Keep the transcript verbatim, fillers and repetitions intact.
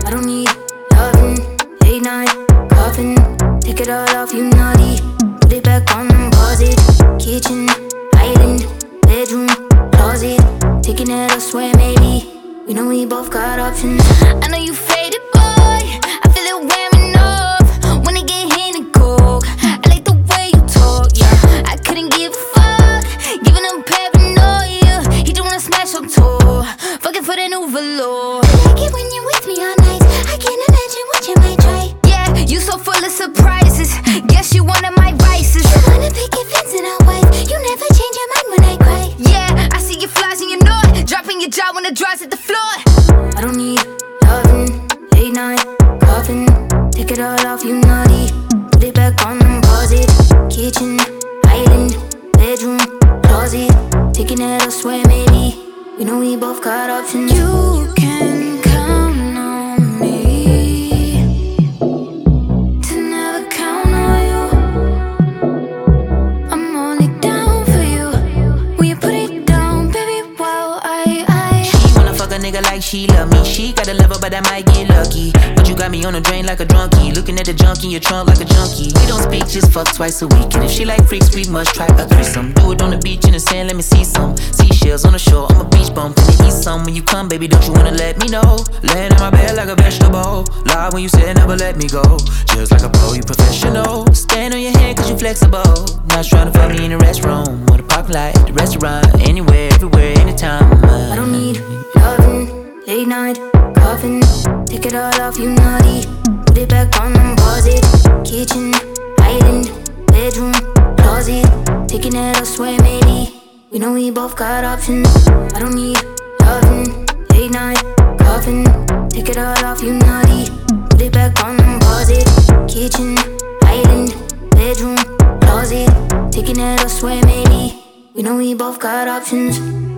I don't need loving, late night, coughing. Take it all off, you naughty. Put it back on and pause it. Kitchen, island, bedroom, closet. Taking it elsewhere, maybe. We know we both got options. I know you faded, boy. I feel it wearing off when it get hit and cold. I like the way you talk, yeah. I couldn't give a fuck, giving them paranoia. He don't wanna smash on tour, fucking for the new velour. I like it when you're with me all night. I can't imagine what you might try. Yeah, you so full of surprises. Guess you one of my vices. You wanna pick your fence and I'll wife. You never change your mind when I cry. Yeah, I see your flies and you know it. Dropping your jaw when the dries at the floor. I don't need loving, late night, coughing. Take it all off, you naughty. Put it back on and pause it. Kitchen, island, bedroom, closet. Taking it elsewhere, maybe. We know we both got options. You can count on me to never count on you. I'm only down for you when you put it down, baby. Wow, I, I She wanna fuck a nigga like she love me. She got a level, but I might get lucky. But you got me on the drain like a drunkie. Looking at the junk in your trunk like a junkie. We don't speak, just fuck twice a week. And if she like freaks, we must try a threesome. Do it on the beach in the sand, let me see some seashells on the shore. I'm a beach bum, can you eat some when you come, baby? Don't you wanna let me know? Laying on my bed like a vegetable. Lie when you said never let me go. Just like a pro, you professional. Stand on your head cause you flexible. Not trying to fuck me in the restroom or the parking lot, the restaurant. Anywhere, everywhere, anytime. I don't need loving, late night, coughing. Take it all off, you naughty. Put it back on and pause it. Kitchen, island, bedroom, closet. Taking it elsewhere, maybe. We know we both got options. I don't need loving, late night, coughing. Take it all off, you naughty. Put it back on and pause it. Kitchen, island, bedroom, closet. Taking it elsewhere, maybe. We know we both got options.